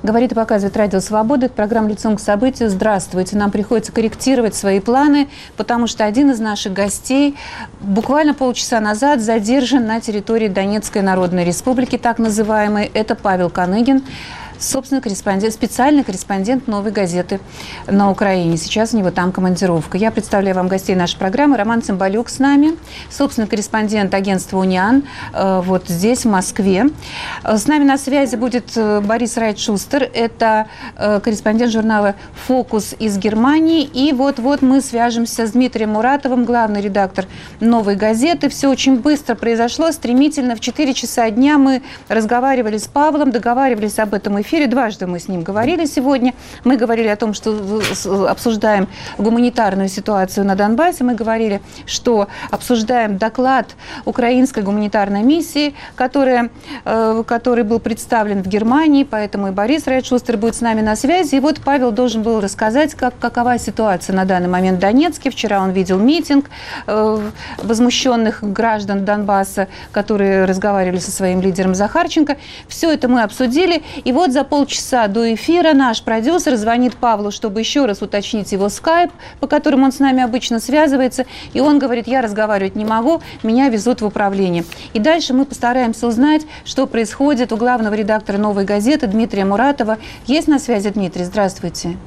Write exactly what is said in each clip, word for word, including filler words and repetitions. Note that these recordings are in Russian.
Говорит и показывает Радио Свобода. Это программа «Лицом к событию». Здравствуйте. Нам приходится корректировать свои планы, потому что один из наших гостей буквально полчаса назад задержан на территории Донецкой Народной Республики, так называемой. Это Павел Каныгин, собственно, корреспондент, специальный корреспондент «Новой газеты» на Украине. Сейчас у него там командировка. Я представляю вам гостей нашей программы. Роман Цымбалюк с нами, собственно, корреспондент агентства «Униан» вот здесь, в Москве. С нами на связи будет Борис Райт-Шустер. Это корреспондент журнала «Фокус» из Германии. И вот-вот мы свяжемся с Дмитрием Муратовым, главный редактор «Новой газеты». Все очень быстро произошло, стремительно. В четыре часа дня мы разговаривали с Павлом, договаривались об этом эфире. эфире. Дважды мы с ним говорили сегодня. Мы говорили о том, что обсуждаем гуманитарную ситуацию на Донбассе. Мы говорили, что обсуждаем доклад украинской гуманитарной миссии, которая, э, который был представлен в Германии. Поэтому и Борис Райт-Шустер будет с нами на связи. И вот Павел должен был рассказать, как, какова ситуация на данный момент в Донецке. Вчера он видел митинг э, возмущенных граждан Донбасса, которые разговаривали со своим лидером Захарченко. Все это мы обсудили. И вот за полчаса до эфира наш продюсер звонит Павлу, чтобы еще раз уточнить его скайп, по которому он с нами обычно связывается. И он говорит: я разговаривать не могу, меня везут в управление. И дальше мы постараемся узнать, что происходит у главного редактора «Новой газеты» Дмитрия Муратова. Есть на связи Дмитрий? Здравствуйте.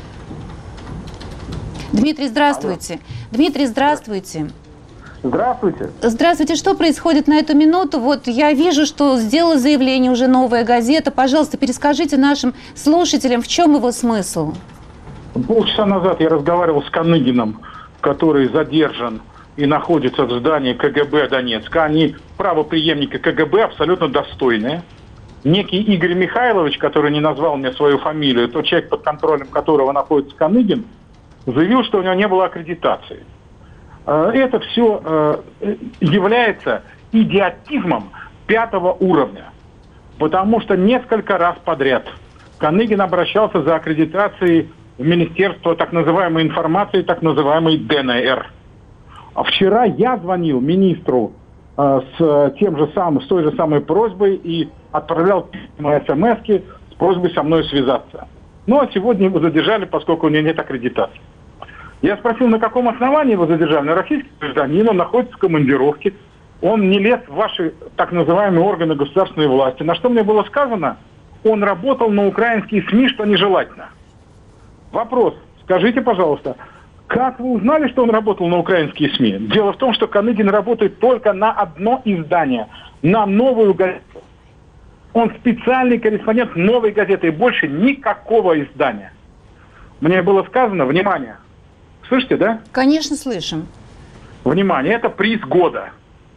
Дмитрий, здравствуйте. Алло. Дмитрий, здравствуйте. Здравствуйте. Здравствуйте. Что происходит на эту минуту? Вот я вижу, что сделала заявление уже «Новая газета». Пожалуйста, перескажите нашим слушателям, в чем его смысл? Полчаса назад я разговаривал с Каныгиным, который задержан и находится в здании КГБ Донецка. Они правопреемники КГБ, абсолютно достойные. Некий Игорь Михайлович, который не назвал мне свою фамилию, тот человек, под контролем которого находится Каныгин, заявил, что у него не было аккредитации. Это все является идиотизмом пятого уровня, потому что несколько раз подряд Каныгин обращался за аккредитацией в Министерство так называемой информации, так называемой ДНР. А вчера я звонил министру с тем же самым, с той же самой просьбой и отправлял письма, смс-ки с просьбой со мной связаться. Ну а сегодня его задержали, поскольку у него нет аккредитации. Я спросил, на каком основании его задержали. На российский гражданин, он находится в командировке. Он не лез в ваши так называемые органы государственной власти. На что мне было сказано, он работал на украинские СМИ, что нежелательно. Вопрос, скажите, пожалуйста, как вы узнали, что он работал на украинские СМИ? Дело в том, что Каныгин работает только на одно издание, на «Новую газету». Он специальный корреспондент «Новой газеты» и больше никакого издания. Мне было сказано, внимание, слышите, да? Конечно, слышим. Внимание, это приз года.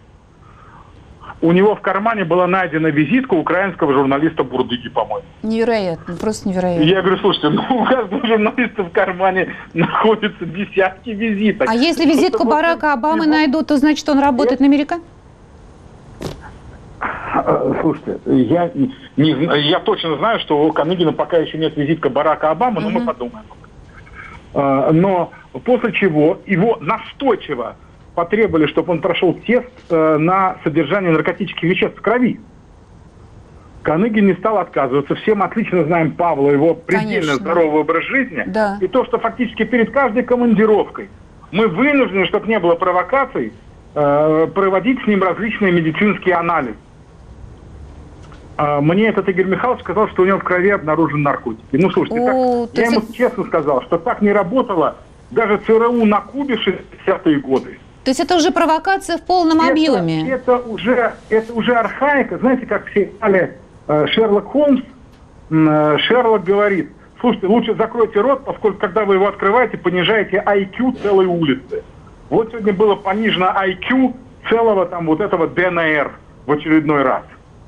У него в кармане была найдена визитка украинского журналиста Бурдыги, по-моему. Невероятно, просто невероятно. Я говорю, слушайте, ну у каждого журналиста в кармане находятся десятки визиток. А если визитку Что-то Барака вот Обамы его... найдут, то значит он работает на Америка? Слушайте, я, не, я точно знаю, что у Каныгина пока еще нет визитка Барака Обамы, но uh-huh. мы подумаем. Но после чего его настойчиво потребовали, чтобы он прошел тест на содержание наркотических веществ в крови. Каныгин не стал отказываться. Все мы отлично знаем Павла, его предельно Конечно. здоровый образ жизни. Да. И то, что фактически перед каждой командировкой мы вынуждены, чтобы не было провокаций, проводить с ним различные медицинские анализы. Мне этот Игорь Михайлович сказал, что у него в крови обнаружены наркотики. Ну, слушайте, О, так, я ему это... честно сказал, что так не работало даже ЦРУ на Кубе в шестидесятые годы. То есть это уже провокация в полном это, объеме? Это уже, это уже архаика. Знаете, как все знали э, Шерлок Холмс, э, Шерлок говорит, слушайте, лучше закройте рот, поскольку когда вы его открываете, понижаете ай кью целой улицы. Вот сегодня было понижено ай кью целого там вот этого ДНР в очередной раз.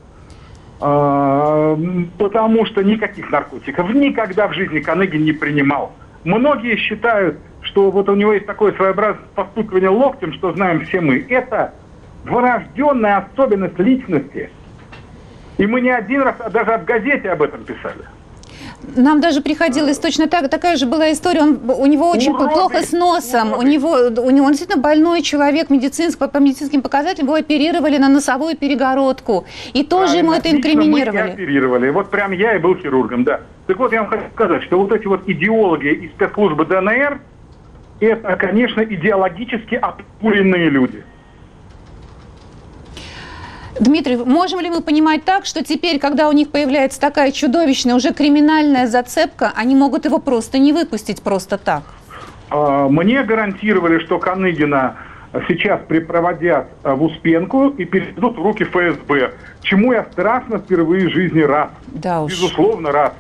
Потому что никаких наркотиков никогда в жизни Каныгин не принимал. Многие считают, что вот у него есть такое своеобразное постукивание локтем, что знаем все мы. Это врожденная особенность личности. И мы не один раз, а даже в газете об этом писали. Нам даже приходилось точно так, такая же была история. Он, у него очень уроды, плохо с носом. уроды. У него, у него он действительно больной человек, медицинск, по, по медицинским показателям его оперировали на носовую перегородку. И тоже Правильно, ему это лично инкриминировали. Мы и оперировали. Вот прям я и был хирургом, да. Так вот, я вам хочу сказать, что вот эти вот идеологи из спецслужбы ДНР, это, конечно, идеологически обкуренные люди. Дмитрий, можем ли мы понимать так, что теперь, когда у них появляется такая чудовищная, уже криминальная зацепка, они могут его просто не выпустить просто так? Мне гарантировали, что Каныгина сейчас припроводят в Успенку и передадут в руки ФСБ, чему я страшно впервые в жизни рад. Да уж. Безусловно, рад.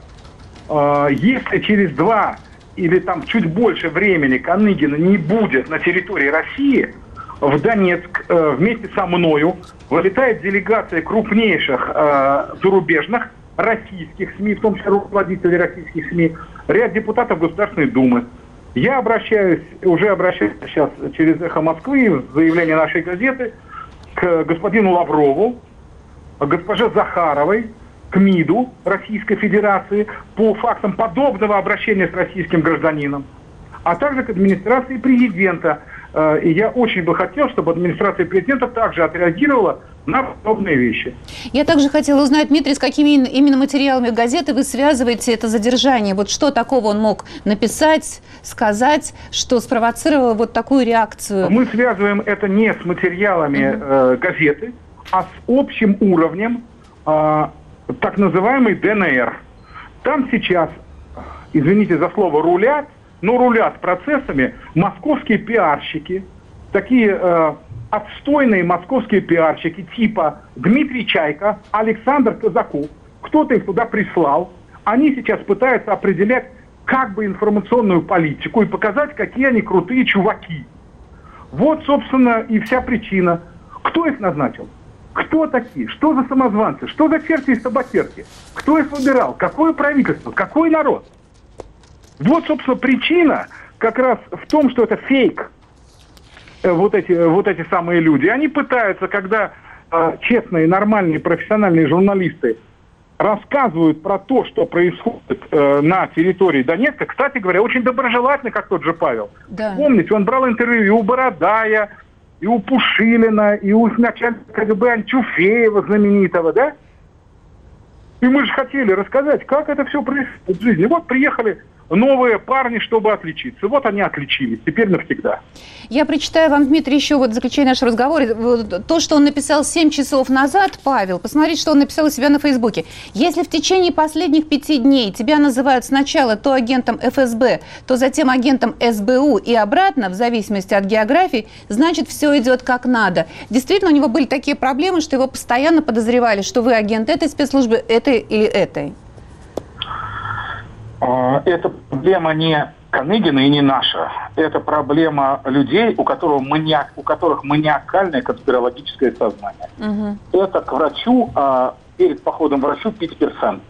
Если через два или там чуть больше времени Каныгина не будет на территории России, в Донецк э, вместе со мною вылетает делегация крупнейших э, зарубежных российских СМИ, в том числе руководителей российских СМИ, ряд депутатов Государственной Думы. Я обращаюсь, уже обращаюсь сейчас через «Эхо Москвы», заявление нашей газеты, к господину Лаврову, к госпоже Захаровой, к МИДу Российской Федерации по фактам подобного обращения с российским гражданином, а также к администрации президента. И я очень бы хотел, чтобы администрация президента также отреагировала на подобные вещи. Я также хотела узнать, Дмитрий, с какими именно материалами газеты вы связываете это задержание? Вот что такого он мог написать, сказать, что спровоцировало вот такую реакцию? Мы связываем это не с материалами mm-hmm. э, газеты, а с общим уровнем э, так называемой ДНР. Там сейчас, извините за слово, рулят, но рулят процессами московские пиарщики, такие э, отстойные московские пиарщики типа Дмитрий Чайка, Александр Казаков. Кто-то их туда прислал. Они сейчас пытаются определять как бы информационную политику и показать, какие они крутые чуваки. Вот, собственно, и вся причина. Кто их назначил? Кто такие? Что за самозванцы? Что за черти и собакерки? Кто их выбирал? Какое правительство? Какой народ? Вот, собственно, причина как раз в том, что это фейк. Вот эти, вот эти самые люди. Они пытаются, когда э, честные, нормальные, профессиональные журналисты рассказывают про то, что происходит э, на территории Донецка, кстати говоря, очень доброжелательно, как тот же Павел. Да. Помните, он брал интервью и у Бородая, и у Пушилина, и у начальника КГБ Анчуфеева знаменитого, да? И мы же хотели рассказать, как это все происходит в жизни. Вот приехали новые парни, чтобы отличиться. Вот они отличились. Теперь навсегда. Я прочитаю вам, Дмитрий, еще вот в заключение нашего разговора. То, что он написал семь часов назад, Павел, посмотрите, что он написал у себя на Фейсбуке. Если в течение последних пяти дней тебя называют сначала то агентом эф эс бэ, то затем агентом эс бэ у и обратно, в зависимости от географии, значит, все идет как надо. Действительно, у него были такие проблемы, что его постоянно подозревали, что вы агент этой спецслужбы, этой или этой. Это проблема не Каныгина и не наша. Это проблема людей, у, которого маниак, у которых маниакальное конспирологическое сознание. Угу. Это к врачу, а перед походом к врачу пить персан.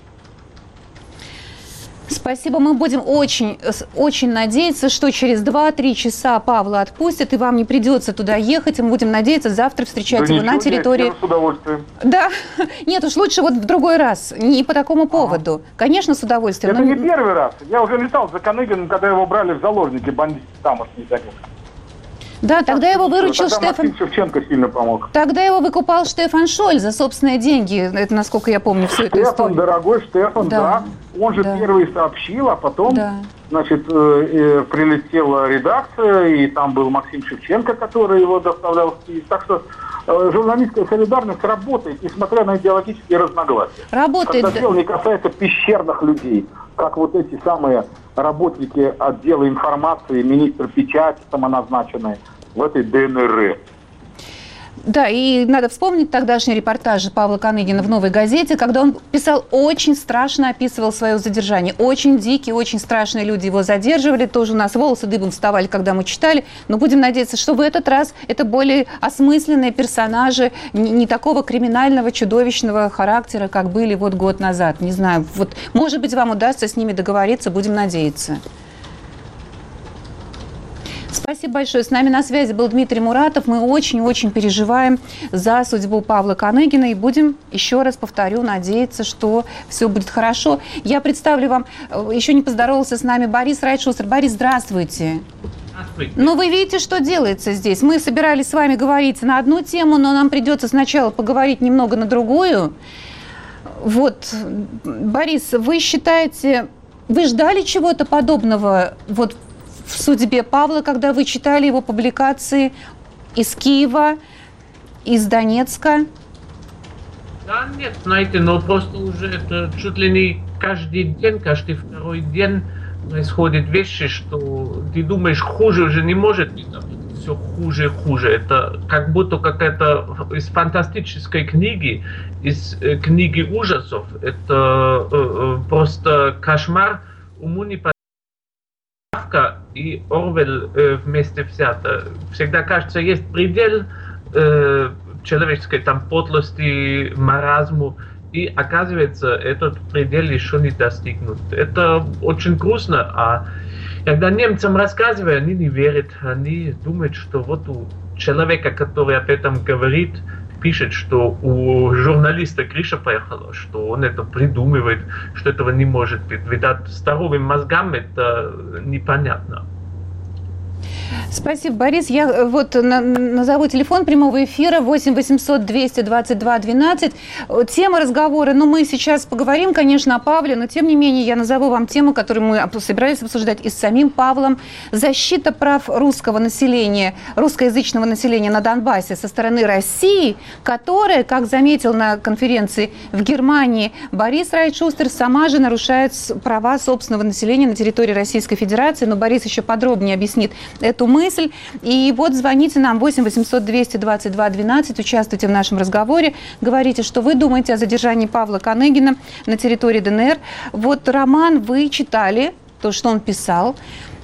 Спасибо. Мы будем очень, очень надеяться, что через два-три часа Павла отпустят, и вам не придется туда ехать. И мы будем надеяться завтра встречать да его на территории... Нет, с удовольствием. Да. Нет, уж лучше вот в другой раз. Не по такому поводу. Ага. Конечно, с удовольствием. Это но... не первый раз. Я уже летал за Каныгином, когда его брали в заложники бандиты тамошние. Да, тогда его выручил тогда Штефан... Максим Шевченко сильно помог. Тогда его выкупал Штефан Шоль за собственные деньги. Это, насколько я помню, всю эту историю. Штефан, дорогой Штефан, да. да. Он же да. первый сообщил, а потом, да. значит, э, э, прилетела редакция, и там был Максим Шевченко, который его доставлял в Киев. Так что э, журналистская солидарность работает, несмотря на идеологические разногласия. Работает. Когда дело не касается пещерных людей, как вот эти самые работники отдела информации, министр печати самоназначенные в этой ДНР. Да, и надо вспомнить тогдашний репортаж Павла Каныгина в «Новой газете», когда он писал, очень страшно описывал свое задержание. Очень дикие, очень страшные люди его задерживали. Тоже у нас волосы дыбом вставали, когда мы читали. Но будем надеяться, что в этот раз это более осмысленные персонажи, не, не такого криминального, чудовищного характера, как были вот год назад. Не знаю, вот, может быть, вам удастся с ними договориться, будем надеяться. Спасибо. Спасибо большое. С нами на связи был Дмитрий Муратов. Мы очень-очень переживаем за судьбу Павла Коныгина и будем, еще раз повторю, надеяться, что все будет хорошо. Я представлю вам, еще не поздоровался с нами Борис Райт-Шустер. Борис, здравствуйте. Здравствуйте. Ну, вы видите, что делается здесь. Мы собирались с вами говорить на одну тему, но нам придется сначала поговорить немного на другую. Вот, Борис, вы считаете, вы ждали чего-то подобного вот в судьбе Павла, когда вы читали его публикации из Киева, из Донецка? Да, нет, знаете, но просто уже это чуть ли не каждый день, каждый второй день происходят вещи, что ты думаешь, хуже уже не может быть, а все хуже и хуже. Это как будто какая-то из фантастической книги, из э, книги ужасов. Это э, просто кошмар, уму не подавка и Орвелл э, вместе взято. Всегда кажется, есть предел э, человеческой там подлости, маразму. И оказывается, этот предел еще не достигнут. Это очень грустно. А когда немцам рассказывают, они не верят. Они думают, что вот у человека, который об этом говорит, пишет, что у журналиста крыша поехала, что он это придумывает, что этого не может быть. Видать, здоровым мозгам это непонятно. Спасибо, Борис. Я вот на, назову телефон прямого эфира восемь восемьсот двести двадцать два двенадцать. Тема разговора, ну, мы сейчас поговорим, конечно, о Павле, но, тем не менее, я назову вам тему, которую мы собирались обсуждать и с самим Павлом. Защита прав русского населения, русскоязычного населения на Донбассе со стороны России, которая, как заметил на конференции в Германии Борис Райт-Шустер, сама же нарушает права собственного населения на территории Российской Федерации. Но Борис еще подробнее объяснит эту мысль. И вот звоните нам восемь восемьсот двести двадцать два двенадцать, участвуйте в нашем разговоре, говорите, что вы думаете о задержании Павла Коныгина на территории ДНР. Вот, Роман, вы читали то, что он писал.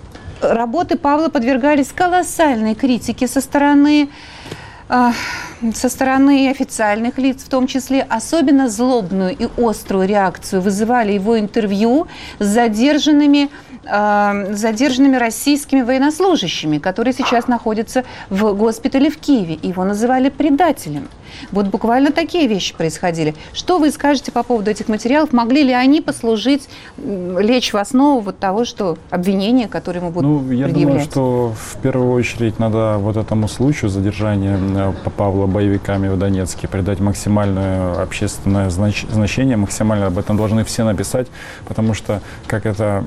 Работы Павла подвергались колоссальной критике со стороны, э, со стороны официальных лиц, в том числе. Особенно злобную и острую реакцию вызывали его интервью с задержанными задержанными российскими военнослужащими, которые сейчас находятся в госпитале в Киеве. Его называли предателем. Вот буквально такие вещи происходили. Что вы скажете по поводу этих материалов? Могли ли они послужить, лечь в основу вот того, что обвинения, которые ему будут ну, я предъявлять? думаю, что в первую очередь надо вот этому случаю задержания Павла боевиками в Донецке придать максимальное общественное знач- значение, максимально об этом должны все написать, потому что, как это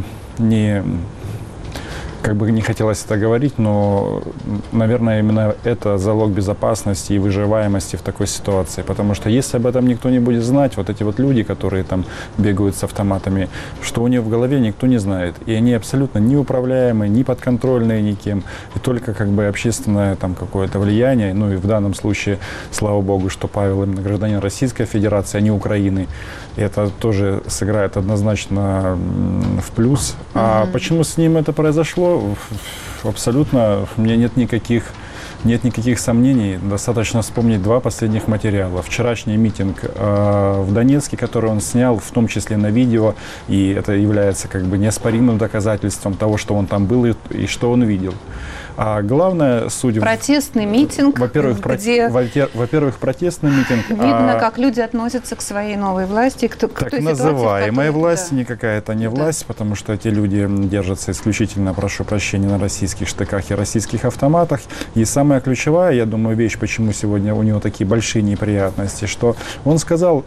не, как бы не хотелось это говорить, но, наверное, именно это залог безопасности и выживаемости в такой ситуации. Потому что если об этом никто не будет знать, вот эти вот люди, которые там бегают с автоматами, что у них в голове, никто не знает. И они абсолютно неуправляемые, не подконтрольные никем. И только как бы общественное там какое-то влияние, ну и в данном случае, слава богу, что Павел именно гражданин Российской Федерации, а не Украины. И это тоже сыграет однозначно в плюс. А mm-hmm. почему с ним это произошло? Абсолютно у меня нет никаких, нет никаких сомнений. Достаточно вспомнить два последних материала. Вчерашний митинг э, в Донецке, который он снял, в том числе на видео, и это является как бы неоспоримым доказательством того, что он там был и, и что он видел. А главное, судя... Протестный митинг, во-первых, где... Проте... Во-первых, протестный митинг. Видно, а... как люди относятся к своей новой власти. К, так к той называемая ситуации, власть, да. не какая-то не власть, да. Потому что эти люди держатся исключительно, прошу прощения, на российских штыках и российских автоматах. И самая ключевая, я думаю, вещь, почему сегодня у него такие большие неприятности, что он сказал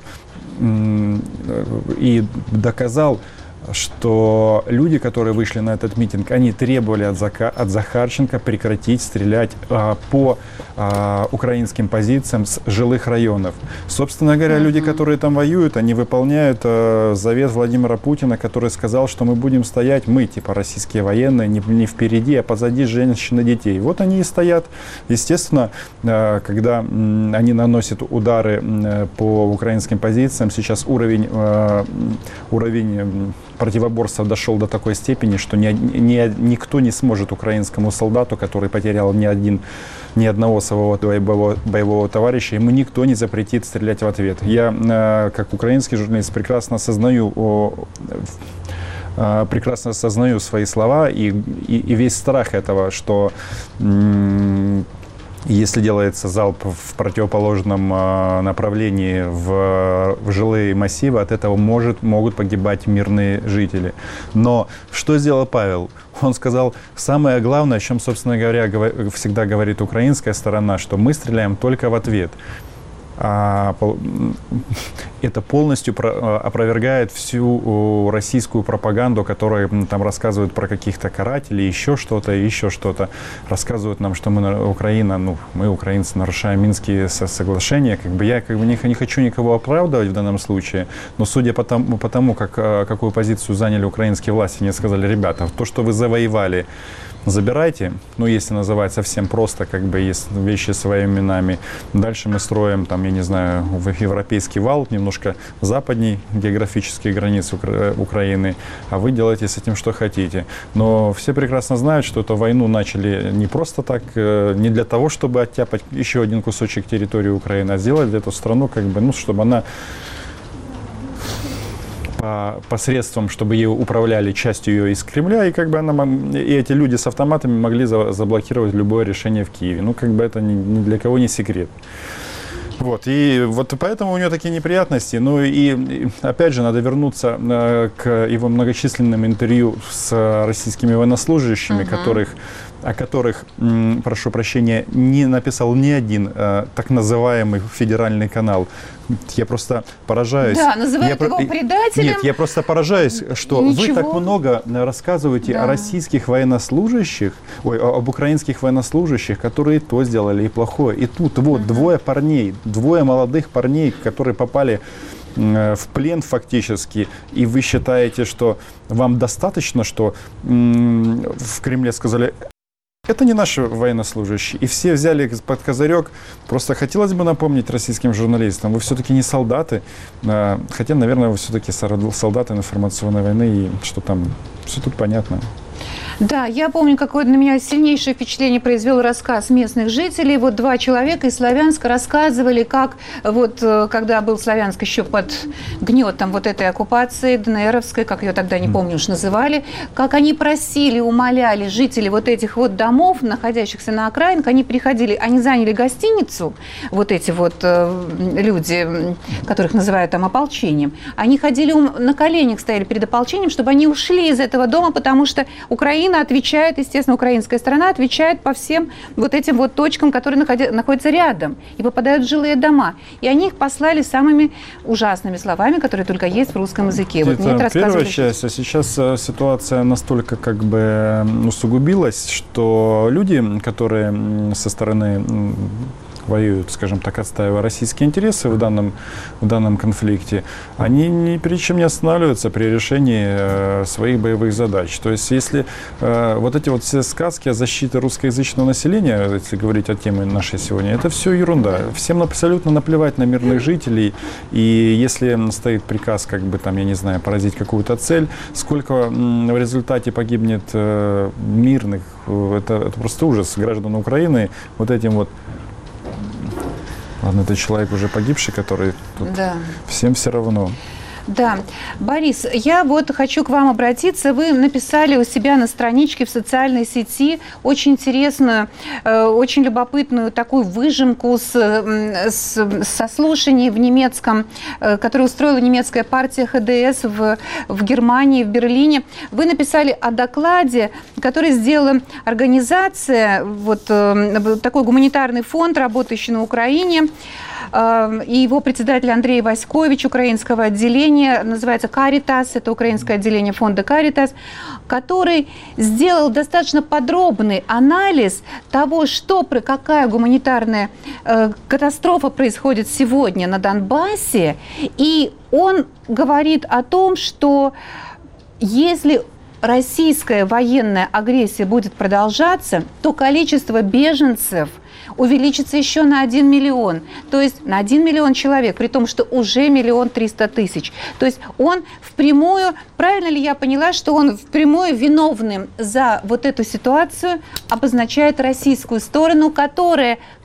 и доказал, что люди, которые вышли на этот митинг, они требовали от, Зака, от Захарченко прекратить стрелять а, по а, украинским позициям с жилых районов. Собственно говоря, mm-hmm. люди, которые там воюют, они выполняют а, завет Владимира Путина, который сказал, что мы будем стоять, мы, типа российские военные, не, не впереди, а позади женщин и детей. Вот они и стоят. Естественно, а, когда м, они наносят удары м, по украинским позициям, сейчас уровень, а, уровень противоборства дошел до такой степени, что ни, ни, никто не сможет украинскому солдату, который потерял ни, один, ни одного своего боевого, боевого товарища, ему никто не запретит стрелять в ответ. Я, как украинский журналист, прекрасно осознаю о, э, прекрасно осознаю свои слова и, и, и весь страх этого, что м- если делается залп в противоположном э, направлении в, в жилые массивы, от этого может, могут погибать мирные жители. Но что сделал Павел? Он сказал, самое главное, о чем, собственно говоря, говор, всегда говорит украинская сторона, что мы стреляем только в ответ. А, это полностью опровергает всю российскую пропаганду, которая там рассказывают про каких-то карателей, еще что-то, еще что-то. Рассказывают нам, что мы, Украина, ну, мы, украинцы, нарушаем Минские соглашения. Как бы я как бы не, не хочу никого оправдывать в данном случае, но судя по тому, по тому как, какую позицию заняли украинские власти, они сказали, ребята, то, что вы завоевали, забирайте, ну, если называть совсем просто, как бы, есть вещи своими именами. Дальше мы строим, там, я не знаю, европейский вал, немножко западней географические границы Укра- Украины, а вы делаете с этим, что хотите. Но все прекрасно знают, что эту войну начали не просто так, не для того, чтобы оттяпать еще один кусочек территории Украины, а сделать эту страну, как бы, ну, чтобы она посредством, чтобы ее управляли частью ее из Кремля, и как бы она, и эти люди с автоматами могли за, заблокировать любое решение в Киеве. Ну, как бы это ни, ни для кого не секрет. Вот, и вот поэтому у него такие неприятности. Ну и, и опять же, надо вернуться э, к его многочисленным интервью с российскими военнослужащими, uh-huh. которых, о которых, м, прошу прощения, не написал ни один э, так называемый федеральный канал. Я просто поражаюсь. Да, называют я его про... предателем. Нет, я просто поражаюсь, что Ничего. вы так много рассказываете да. о российских военнослужащих, ой, об украинских военнослужащих, которые то сделали и плохое. И тут вот uh-huh. двое парней, двое молодых парней, которые попали в плен фактически, и вы считаете, что вам достаточно, что м- в Кремле сказали, это не наши военнослужащие. И все взяли под козырек. Просто хотелось бы напомнить российским журналистам, вы все-таки не солдаты, хотя, наверное, вы все-таки солдаты информационной войны, и что там, все тут понятно. Да, я помню, какое на меня сильнейшее впечатление произвел рассказ местных жителей. Вот два человека из Славянска рассказывали, как вот когда был Славянск еще под гнетом вот этой оккупации ДНРовской, как ее тогда, не помню уж называли, как они просили, умоляли жителей вот этих вот домов, находящихся на окраинах, они приходили, они заняли гостиницу, вот эти вот э, люди, которых называют там ополчением, они ходили на коленях, стояли перед ополчением, чтобы они ушли из этого дома, потому что Украина отвечает, естественно, украинская сторона отвечает по всем вот этим вот точкам, которые находи, находятся рядом и попадают в жилые дома. И они их послали самыми ужасными словами, которые только есть в русском языке. Вот это первая часть, а сейчас ситуация настолько как бы усугубилась, что люди, которые со стороны воюют, скажем так, отстаивая российские интересы в данном, в данном конфликте, они ни перед чем не останавливаются при решении э, своих боевых задач. То есть, если э, вот эти вот все сказки о защите русскоязычного населения, если говорить о теме нашей сегодня, это все ерунда. Всем абсолютно наплевать на мирных жителей, и если стоит приказ, как бы там, я не знаю, поразить какую-то цель, сколько м, в результате погибнет э, мирных, это, это просто ужас. Граждан Украины вот этим вот. Ладно, это человек уже погибший, который тут да. всем все равно. Да. Борис, я вот хочу к вам обратиться. Вы написали у себя на страничке в социальной сети очень интересную, очень любопытную такую выжимку с, с, со слушаний в немецком, которую устроила немецкая партия ха дэ эс в, в Германии, в Берлине. Вы написали о докладе, который сделала организация, вот такой гуманитарный фонд, работающий на Украине, и его председатель Андрей Васькович, украинского отделения, называется «Каритас», это украинское отделение фонда «Каритас», который сделал достаточно подробный анализ того, что, какая гуманитарная э, катастрофа происходит сегодня на Донбассе, и он говорит о том, что если российская военная агрессия будет продолжаться, то количество беженцев увеличится еще на один миллион. То есть на один миллион человек, при том, что уже миллион триста тысяч. То есть он впрямую, правильно ли я поняла, что он впрямую виновным за вот эту ситуацию обозначает российскую сторону, которая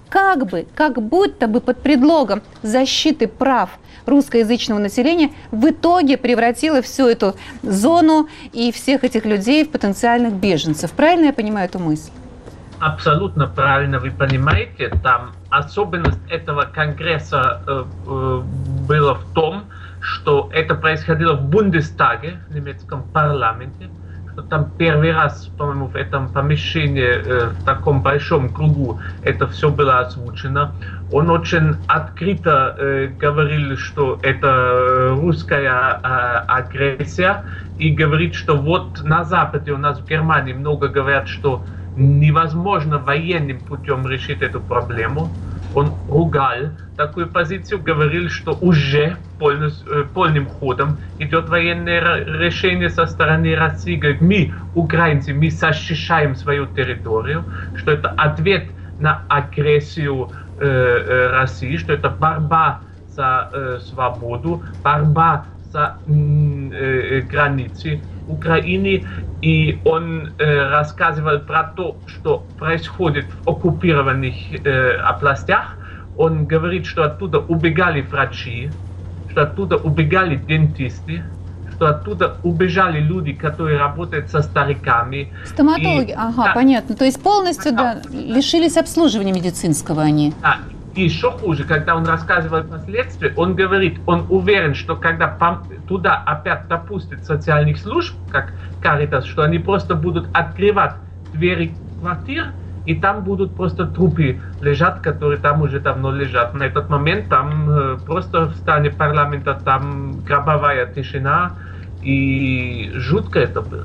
как бы, как будто бы под предлогом защиты прав русскоязычного населения в итоге превратила всю эту зону и всех этих людей в потенциальных беженцев. Правильно я понимаю эту мысль? Абсолютно правильно вы понимаете. Там особенность этого конгресса э, э, была в том, что это происходило в Бундестаге, в немецком парламенте, что там первый раз, по-моему, в этом помещении, э, в таком большом кругу это все было озвучено. Он очень открыто э, говорил, что это русская э, агрессия, и говорит, что вот на Западе, у нас в Германии много говорят, что невозможно военным путем решить эту проблему. Он ругал такую позицию, говорил, что уже полным, полным ходом идет военное решение со стороны России. Говорит, мы, украинцы, мы защищаем свою территорию, что это ответ на агрессию э, э, России, что это борьба за э, свободу, борьба за э, границы Украины. И он э, рассказывал про то, что происходит в оккупированных э, областях. Он говорит, что оттуда убегали врачи, что оттуда убегали дентисты, что оттуда убежали люди, которые работают со стариками. Стоматологи, и, ага, да, понятно. То есть полностью да, лишились обслуживания медицинского они. Да. И еще хуже, когда он рассказывал последствия, он говорит, он уверен, что когда туда опять допустят социальных служб, как Каритас, что они просто будут открывать двери квартир, и там будут просто трупы лежат, которые там уже давно лежат. На этот момент там э, просто в стане парламента там гробовая тишина, и жутко это было.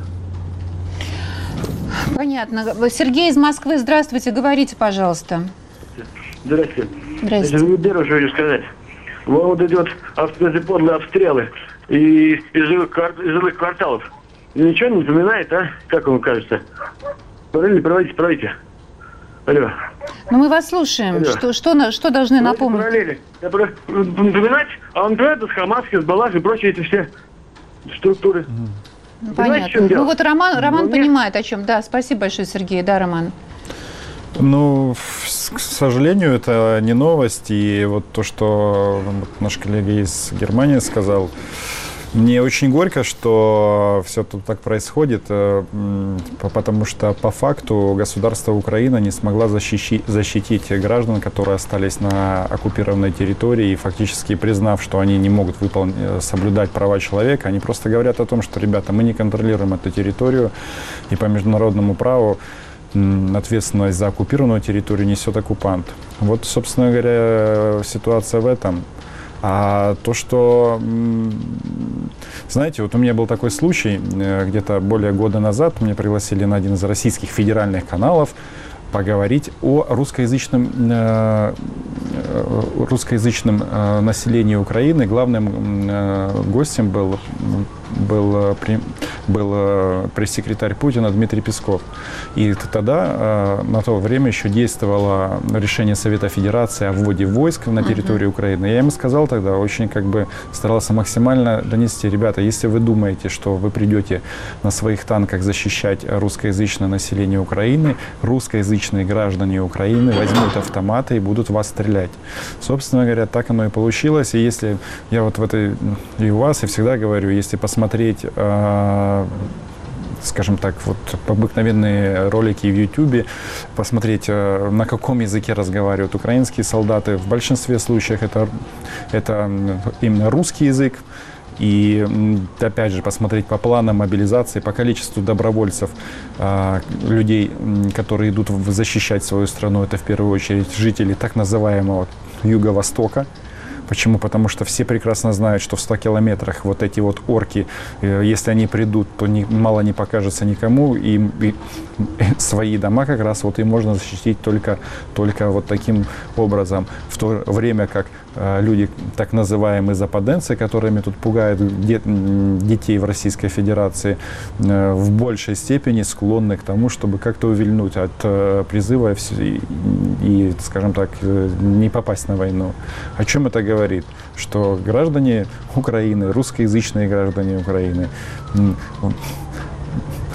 Понятно. Сергей из Москвы, здравствуйте, говорите, пожалуйста. Здравствуйте. Здравствуйте. Я первое, что хочу сказать. Вот идет эти подлые обстрелы и из жилых, из жилых кварталов. Ничего не напоминает, а? Как вам кажется? Параллельно проводите, проводите. Алло. Ну мы вас слушаем. Алло. Что, что, что должны проводите напомнить? Параллели. Я про... Напоминать, а он говорит, Хамас, Хизбаллах и прочие эти все структуры. Ну, понятно. Ну вот Роман, Роман понимает, о чем. Да, спасибо большое, Сергей. Да, Роман. Ну, к сожалению, это не новость. И вот то, что наш коллега из Германии сказал, мне очень горько, что все тут так происходит, потому что по факту государство Украина не смогла защитить, защитить граждан, которые остались на оккупированной территории, и фактически признав, что они не могут выполнить, соблюдать права человека, они просто говорят о том, что, ребята, мы не контролируем эту территорию, и по международному праву ответственность за оккупированную территорию несет оккупант. Вот, собственно говоря, ситуация в этом. А то, что, знаете, вот у меня был такой случай, где-то более года назад меня пригласили на один из российских федеральных каналов поговорить о русскоязычном, э, русскоязычном э, населении Украины. Главным э, гостем был, был, был пресс-секретарь Путина Дмитрий Песков. И тогда, э, на то время, еще действовало решение Совета Федерации о вводе войск на территорию Украины. Я ему сказал тогда, очень как бы старался максимально донести: ребята, если вы думаете, что вы придете на своих танках защищать русскоязычное население Украины, русскоязычные граждане Украины возьмут автоматы и будут вас стрелять. Собственно говоря, так оно и получилось. И если я вот в этой, и у вас, и всегда говорю, если посмотреть, э, скажем так, вот обыкновенные ролики в Ютубе, посмотреть, э, на каком языке разговаривают украинские солдаты, в большинстве случаев это, это именно русский язык. И опять же посмотреть по планам мобилизации, по количеству добровольцев, людей, которые идут защищать свою страну, это в первую очередь жители так называемого Юго-Востока. Почему? Потому что все прекрасно знают, что в ста километрах вот эти вот орки, если они придут, то не, мало не покажется никому, и, и свои дома как раз вот им можно защитить только, только вот таким образом. В то время как э, люди, так называемые западенцы, которыми тут пугают де, детей в Российской Федерации, э, в большей степени склонны к тому, чтобы как-то увильнуть от э, призыва и, и, скажем так, э, не попасть на войну. О чем это говорит? Говорит, что граждане Украины, русскоязычные граждане Украины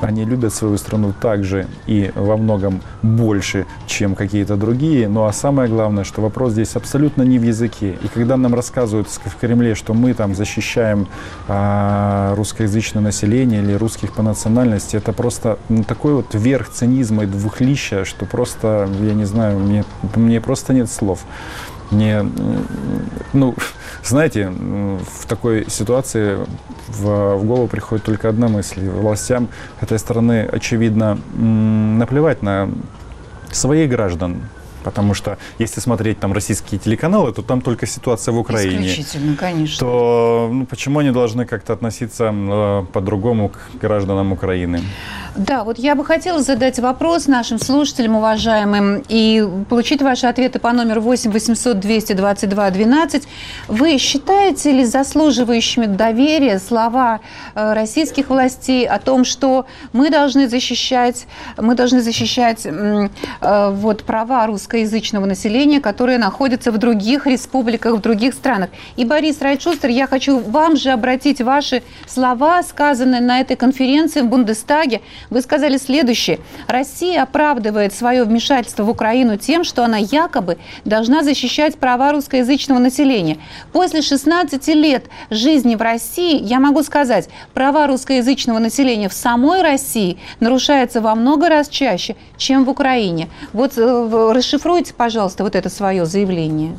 Они любят свою страну так же и во многом больше, чем какие-то другие. Ну а самое главное, что вопрос здесь абсолютно не в языке. И когда нам рассказывают в Кремле, что мы там защищаем а, русскоязычное население или русских по национальности, это просто ну, такой вот верх цинизма и двухлища, что просто, я не знаю, мне, мне просто нет слов. Мне, ну, знаете, в такой ситуации в, в голову приходит только одна мысль. Властям этой страны, очевидно, наплевать на своих граждан. Потому что если смотреть там российские телеканалы, то там только ситуация в Украине. Исключительно, конечно. То ну, почему они должны как-то относиться э, по-другому к гражданам Украины? Да, вот я бы хотела задать вопрос нашим слушателям, уважаемым, и получить ваши ответы по номеру восемь восемьсот двести двадцать два двенадцать. Вы считаете ли заслуживающими доверия слова э, российских властей о том, что мы должны защищать, мы должны защищать э, э, вот, права русскоязычного населения, которое находится в других республиках, в других странах? И, Борис Райт-Шустер, я хочу вам же обратить ваши слова, сказанные на этой конференции в Бундестаге. Вы сказали следующее. Россия оправдывает свое вмешательство в Украину тем, что она якобы должна защищать права русскоязычного населения. После шестнадцати лет жизни в России, я могу сказать, права русскоязычного населения в самой России нарушаются во много раз чаще, чем в Украине. Вот расшифруйте, пожалуйста, вот это свое заявление.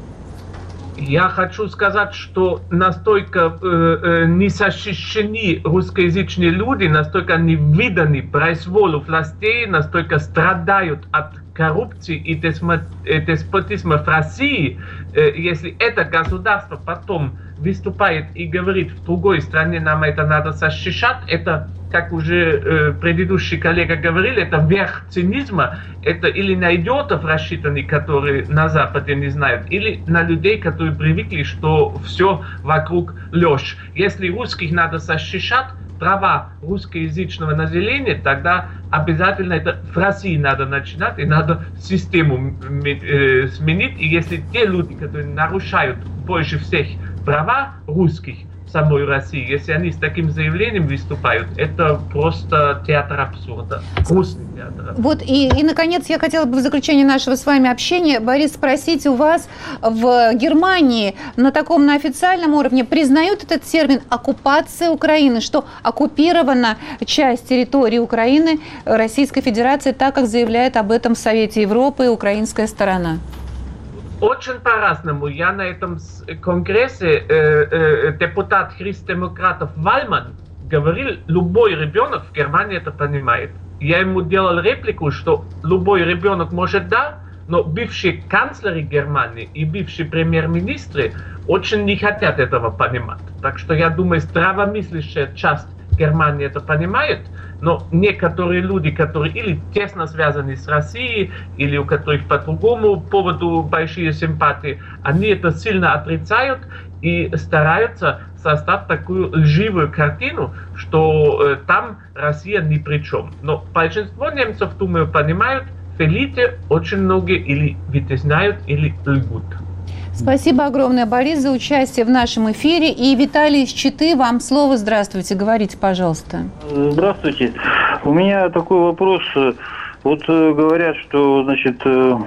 Я хочу сказать, что настолько э, э, не защищены русскоязычные люди, настолько не виданы произволу властей, настолько страдают от коррупции и деспотизма в России, э, если это государство потом выступает и говорит в другой стране, нам это надо защищать, это, как уже э, предыдущий коллега говорил, это верх цинизма, это или на идиотов рассчитаны, которые на Западе не знают, или на людей, которые привыкли, что все вокруг ложь. Если русских надо защищать, права русскоязычного населения, тогда обязательно это в России надо начинать, и надо систему э, сменить. И если те люди, которые нарушают больше всех права русских в самой России, если они с таким заявлением выступают, это просто театр абсурда. Грустный театр абсурда. Вот и, и, наконец, я хотела бы в заключение нашего с вами общения, Борис, спросить у вас, в Германии на таком, на официальном уровне признают этот термин «оккупация Украины», что оккупирована часть территории Украины Российской Федерации, так как заявляет об этом в Совете Европы и украинская сторона? Очень по-разному. Я на этом конгрессе, э, э, депутат христиан-демократов Вальман говорил, любой ребенок в Германии это понимает. Я ему делал реплику, что любой ребенок может да, но бывшие канцлеры Германии и бывшие премьер-министры очень не хотят этого понимать. Так что я думаю, здравомыслящая часть Германии это понимает, но некоторые люди, которые или тесно связаны с Россией, или у которых по другому поводу большие симпатии, они это сильно отрицают и стараются создать такую лживую картину, что э, там Россия ни при чем. Но большинство немцев, думаю, понимают, в элите очень многие или вытесняют, или лгут. Спасибо огромное, Борис, за участие в нашем эфире. И Виталий из Читы, вам слово. Здравствуйте, говорите, пожалуйста. Здравствуйте. У меня такой вопрос. Вот говорят, что, значит,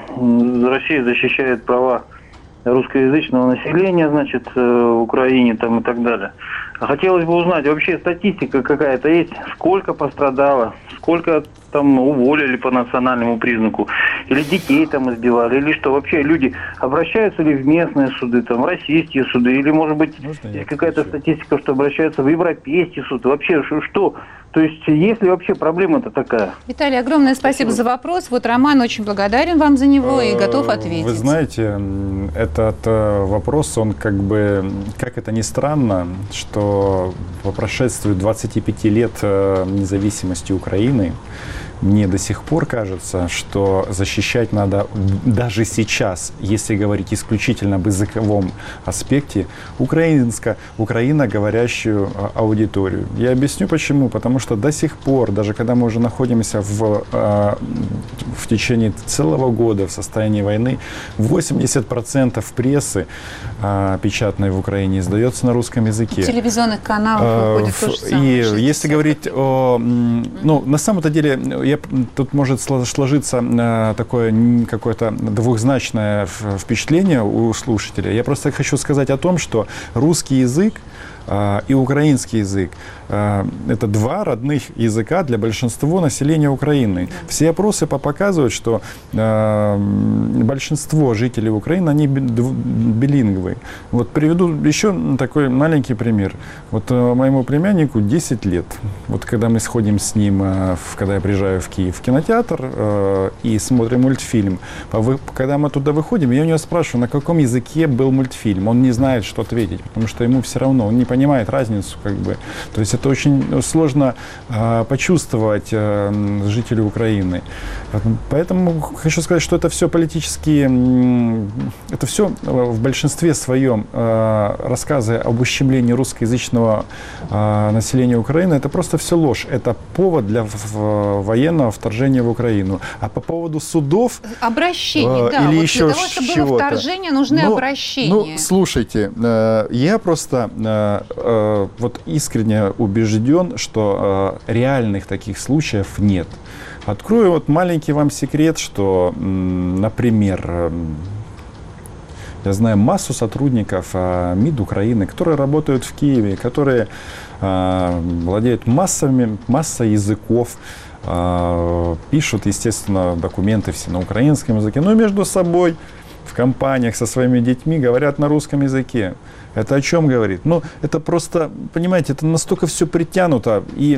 Россия защищает права русскоязычного населения, значит, в Украине там и так далее. Хотелось бы узнать, вообще статистика какая-то есть? Сколько пострадало? Сколько там уволили по национальному признаку? Или детей там избивали? Или что? Вообще люди обращаются ли в местные суды, там, в российские суды? Или, может быть, есть какая-то статистика, что обращаются в европейский суд? Вообще что? То есть есть ли вообще проблема-то такая? Виталий, огромное спасибо, спасибо за вопрос. Вот Роман очень благодарен вам за него и готов ответить. Вы знаете, этот вопрос, он как бы, как это ни странно, что по прошествии двадцати пяти лет независимости Украины мне до сих пор кажется, что защищать надо даже сейчас, если говорить исключительно об языковом аспекте, украинско, украиноговорящую аудиторию. Я объясню почему. Потому что до сих пор, даже когда мы уже находимся в, в течение целого года в состоянии войны, восемьдесят процентов прессы печатной в Украине издается на русском языке. В телевизионных каналах выходит то же самое. И если говорить о... Ну, на самом-то деле, я, тут может сложиться такое какое-то двухзначное впечатление у слушателя. Я просто хочу сказать о том, что русский язык и украинский язык – это два родных языка для большинства населения Украины. Все опросы показывают, что большинство жителей Украины, они билингвы. Вот приведу еще такой маленький пример. Вот моему племяннику десять лет. Вот когда мы сходим с ним, когда я приезжаю в Киев в кинотеатр и смотрим мультфильм, когда мы туда выходим, я у него спрашиваю, на каком языке был мультфильм. Он не знает, что ответить, потому что ему все равно, он не понимает разницу, как бы. То есть это очень сложно э, почувствовать э, жителю Украины. Поэтому хочу сказать, что это все политические, э, это все в большинстве своем э, рассказы об ущемлении русскоязычного э, населения Украины. Это просто все ложь. Это повод для военного вторжения в Украину. А по поводу судов... Обращение, э, да. Или Вот еще для того, чтобы было вторжение, нужны ну, обращения. Ну, слушайте, э, я просто... Э, вот искренне убежден, что э, реальных таких случаев нет. Открою вот маленький вам секрет, что, например, э, я знаю массу сотрудников э, МИД Украины, которые работают в Киеве, которые э, владеют массами, массой языков, э, пишут, естественно, документы все на украинском языке, но между собой в компаниях со своими детьми говорят на русском языке. Это о чем говорит? Ну, это просто, понимаете, это настолько все притянуто. И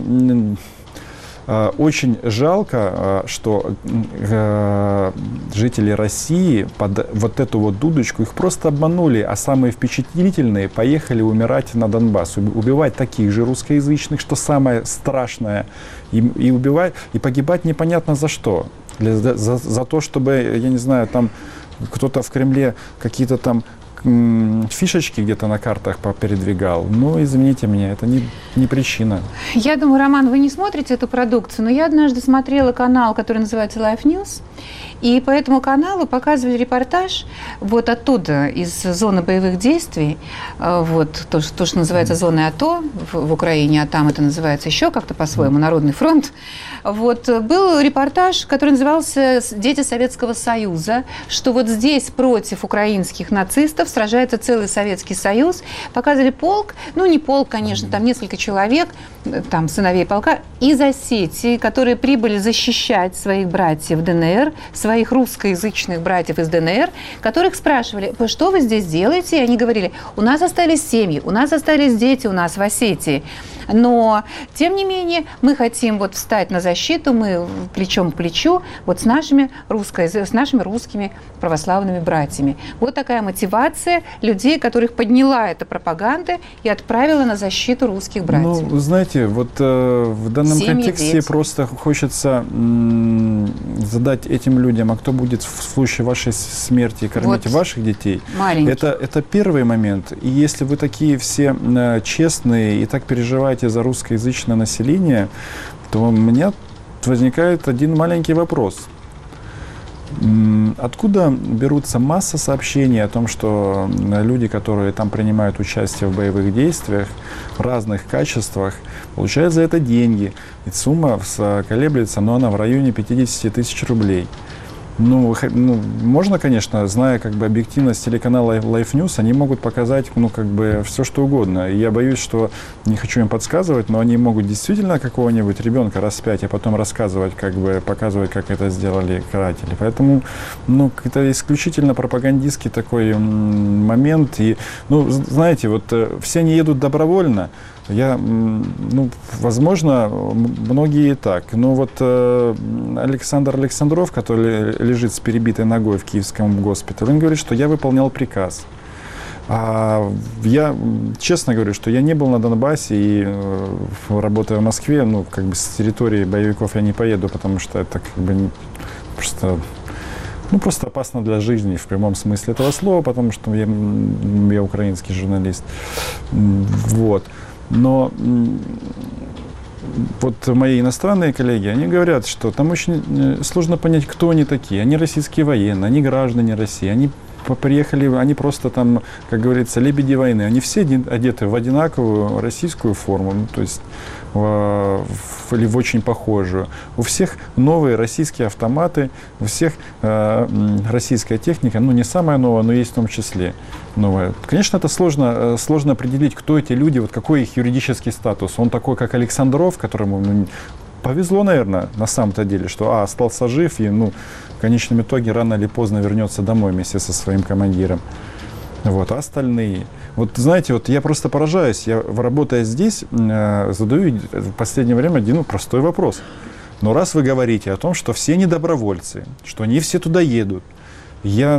э, очень жалко, э, что э, жители России под вот эту вот дудочку, их просто обманули, а самые впечатлительные поехали умирать на Донбасс, убивать таких же русскоязычных, что самое страшное, и, и убивать, и погибать непонятно за что. Для, за, за то, чтобы, я не знаю, там кто-то в Кремле какие-то там фишечки где-то на картах передвигал. Ну, извините меня, это не, не причина. Я думаю, Роман, вы не смотрите эту продукцию, но я однажды смотрела канал, который называется Life News, и по этому каналу показывали репортаж вот оттуда, из зоны боевых действий, вот то, что, то, что называется зоной АТО в, в Украине, а там это называется еще как-то по-своему Народный фронт. Вот был репортаж, который назывался «Дети Советского Союза», что вот здесь против украинских нацистов сражается целый Советский Союз. Показывали полк, ну не полк, конечно, там несколько человек, там сыновей полка, из Осетии, которые прибыли защищать своих братьев ДНР, своих русскоязычных братьев из ДНР, которых спрашивали, что вы здесь делаете? И они говорили, у нас остались семьи, у нас остались дети у нас в Осетии. Но, тем не менее, мы хотим вот встать на защиту, мы плечом к плечу вот с нашими, русско- с нашими русскими православными братьями. Вот такая мотивация людей, которых подняла эта пропаганда и отправила на защиту русских братьев. Ну, знаете, вот э, в данном Семьи, контексте дети. просто хочется м- задать этим людям, а кто будет в случае вашей смерти кормить Вот. ваших детей? Маленьких. Это, это первый момент. И если вы такие все э, честные и так переживаете за русскоязычное население, то у меня возникает один маленький вопрос. Откуда берутся масса сообщений о том, что люди, которые там принимают участие в боевых действиях в разных качествах, получают за это деньги. И сумма колеблется, но она в районе пятьдесят тысяч рублей. Ну, ну, можно, конечно, зная как бы объективность телеканала Life News, они могут показать, ну, как бы все, что угодно. И я боюсь, что, не хочу им подсказывать, но они могут действительно какого-нибудь ребенка распять, а потом рассказывать, как бы, показывать, как это сделали каратели. Поэтому, ну, это исключительно пропагандистский такой момент. И, ну, знаете, вот все они едут добровольно. Я, ну, возможно, многие и так. Но вот э, Александр Александров, который лежит с перебитой ногой в Киевском госпитале, он говорит, что я выполнял приказ. А я честно говорю, что я не был на Донбассе и работая в Москве, ну, как бы с территории боевиков я не поеду, потому что это как бы просто, ну, просто опасно для жизни в прямом смысле этого слова, потому что я, я украинский журналист. Вот. Но вот мои иностранные коллеги, они говорят, что там очень сложно понять, кто они такие. Они российские военные, они граждане России, они приехали, они просто там, как говорится, лебеди войны. Они все одеты в одинаковую российскую форму, ну, то есть в, в, или в очень похожую. У всех новые российские автоматы, у всех э, российская техника, ну не самая новая, но есть в том числе новая. Конечно, это сложно, сложно определить, кто эти люди, вот какой их юридический статус. Он такой, как Александров, которому ну, повезло, наверное, на самом-то деле, что а, остался жив и, ну, в конечном итоге рано или поздно вернется домой вместе со своим командиром. Вот, а остальные. Вот знаете, вот я просто поражаюсь. Я, работая здесь, э, задаю в последнее время один простой вопрос. Но раз вы говорите о том, что все они добровольцы, что они все туда едут, я,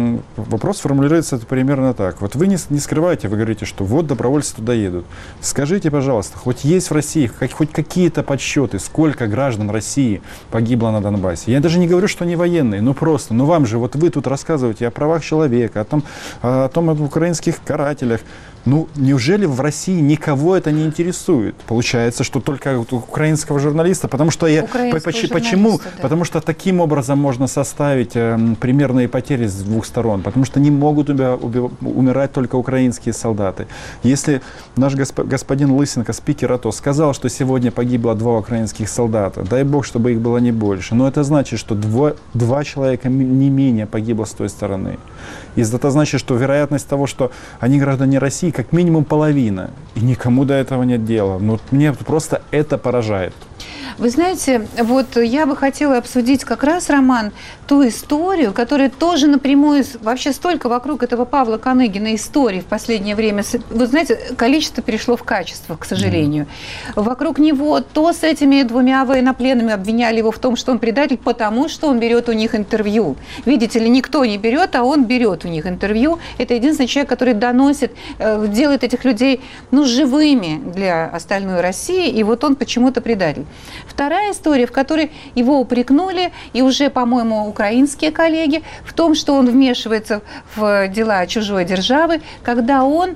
вопрос формулируется примерно так. Вот вы не, не скрываете, вы говорите, что вот добровольцы туда едут. Скажите, пожалуйста, хоть есть в России хоть, хоть какие-то подсчеты, сколько граждан России погибло на Донбассе? Я даже не говорю, что они военные, ну просто, ну вам же, вот вы тут рассказываете о правах человека, о том, о том, об украинских карателях. Ну, неужели в России никого это не интересует? Получается, что только украинского журналиста, потому что я... Почему? Да. Потому что таким образом можно составить э, примерные потери с двух сторон, потому что не могут уби- уби- умирать только украинские солдаты. Если наш госп- господин Лысенко, спикер АТО, сказал, что сегодня погибло два украинских солдата, дай бог, чтобы их было не больше, но это значит, что дво- два человека не менее погибло с той стороны. И это значит, что вероятность того, что они граждане России, как минимум половина. И никому до этого нет дела. Ну, мне просто это поражает. Вы знаете, вот я бы хотела обсудить как раз, Роман, ту историю, которая тоже напрямую, вообще столько вокруг этого Павла Коныгина историй в последнее время. Вы знаете, количество перешло в качество, к сожалению. Mm. Вокруг него то с этими двумя военнопленными обвиняли его в том, что он предатель, потому что он берет у них интервью. Видите ли, никто не берет, а он берет у них интервью. Это единственный человек, который доносит, делает этих людей, ну, живыми для остальной России, и вот он почему-то предатель. Вторая история, в которой его упрекнули, и уже, по-моему, украинские коллеги, в том, что он вмешивается в дела чужой державы, когда он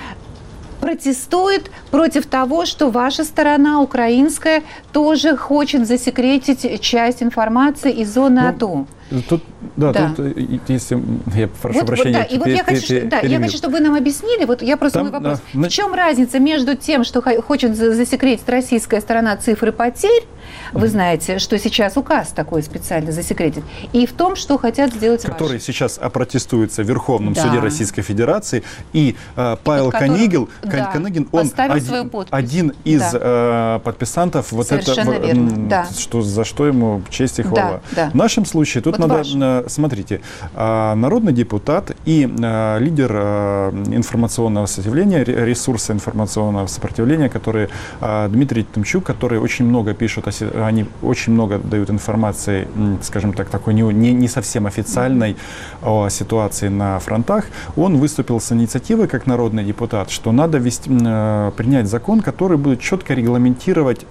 протестует против того, что ваша сторона, украинская, тоже хочет засекретить часть информации из зоны ну, АТО. Тут, да, да. Тут, если я прошу вот, прощения. Вот, да. И вот я хочу, да, я хочу, чтобы вы нам объяснили, вот я просто Там, мой вопрос. Да, в чем разница между тем, что хочет засекретить российская сторона цифры потерь, вы знаете, что сейчас указ такой специально засекретит, и в том, что хотят сделать Который ваши. сейчас опротестуется в Верховном да. суде Российской Федерации, и э, Павел Коныгин, да, Коныгин, он один, один из да. э, подписантов вот Совершенно это, верно. Да. что, за что ему честь и хвала. Да, да. В нашем случае тут вот надо, ваш. смотрите, народный депутат и лидер информационного сопротивления, ресурса информационного сопротивления, который Дмитрий Тимчук, который очень много пишут, они очень много дают информации, скажем так, такой не, не, не совсем официальной о ситуации на фронтах, он выступил с инициативой как народный депутат, что надо вести, принять закон, который будет четко регламентировать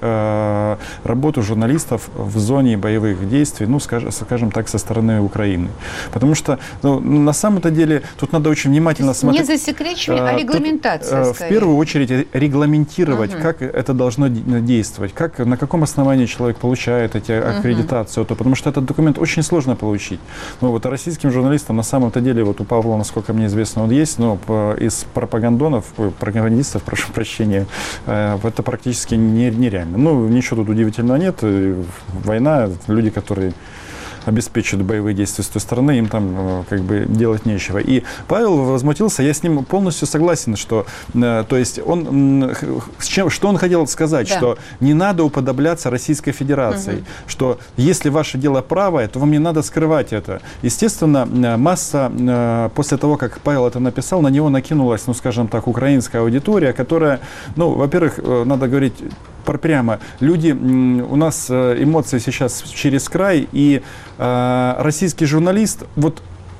работу журналистов в зоне боевых действий, ну, скажем, скажем так, со стороны Украины. Потому что ну, на самом-то деле тут надо очень внимательно смотреть. Не засекречивание, а регламентация. Тут, в первую очередь регламентировать, угу. как это должно действовать, как, на каком основании человек получает эти аккредитацию, угу. потому что этот документ очень сложно получить. Ну, вот российским журналистам на самом-то деле, вот у Павла, насколько мне известно, он есть, но из пропагандонов, пропагандистов, прошу прощения, это практически нереально. Ну, ничего тут удивительного нет. Война, люди, которые обеспечивают боевые действия с той стороны, им там как бы делать нечего. И Павел возмутился, я с ним полностью согласен, что, то есть он, с чем, что он хотел сказать, да. что не надо уподобляться Российской Федерации, угу. что если ваше дело правое, то вам не надо скрывать это. Естественно, масса, после того, как Павел это написал, на него накинулась, ну, скажем так, украинская аудитория, которая, ну, во-первых, надо говорить прямо, люди, у нас эмоции сейчас через край, и э, российский журналист, вот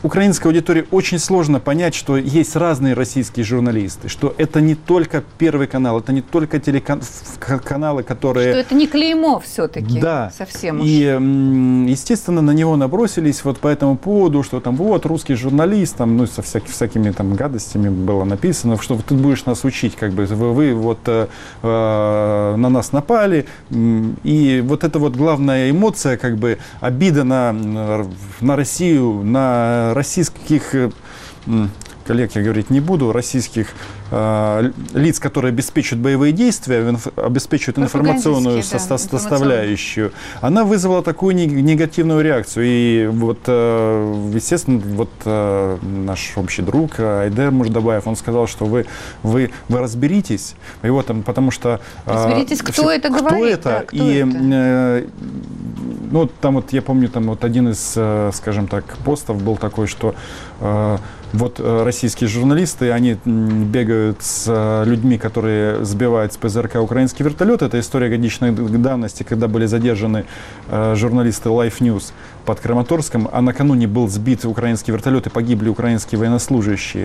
украинской аудитории очень сложно понять, что есть разные российские журналисты, что это не только Первый канал, это не только телеканалы, которые... Что это не клеймо все-таки, да. совсем уж. И, естественно, на него набросились вот по этому поводу, что там вот русский журналист, там, ну, со всякими, всякими там гадостями было написано, что ты будешь нас учить, как бы, вы, вы вот э, на нас напали, и вот эта вот главная эмоция, как бы, обида на, на Россию, на российских коллег, я говорить не буду, российских э, лиц, которые обеспечивают боевые действия, инф, обеспечивают информационную со, да, составляющую, она вызвала такую негативную реакцию. И вот, э, естественно, вот э, наш общий друг Айдер Муждабаев, он сказал, что вы, вы, вы разберитесь, его там, потому что... Э, разберитесь, кто все, это кто говорит. Это, да, кто и, это? Э, ну, там вот, я помню, там вот один из, э, скажем так, постов был такой, что э, вот российские журналисты, они бегают с людьми, которые сбивают с ПЗРК украинский вертолет. Это история годичной давности, когда были задержаны журналисты Life News под Краматорском, а накануне был сбит украинский вертолет и погибли украинские военнослужащие.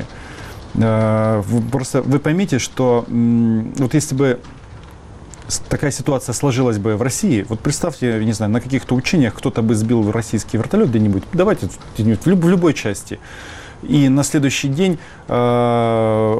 Просто вы поймите, что вот если бы такая ситуация сложилась бы в России, вот представьте, не знаю, на каких-то учениях кто-то бы сбил российский вертолет где-нибудь, давайте в любой части. И на следующий день э,